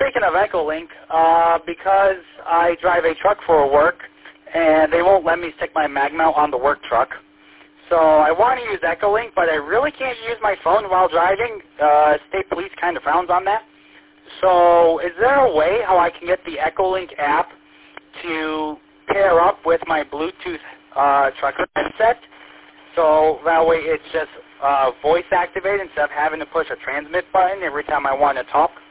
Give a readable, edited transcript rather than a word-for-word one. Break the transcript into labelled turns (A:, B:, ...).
A: thinking of Echolink because I drive a truck for work, and they won't let me stick my mag mount on the work truck. So I want to use Echolink, but I really can't use my phone while driving. State police kind of frowns on that. So is there a way how I can get the Echolink app to pair up with my Bluetooth trucker headset? So that way it's just voice activated instead of having to push a transmit button every time I want to talk.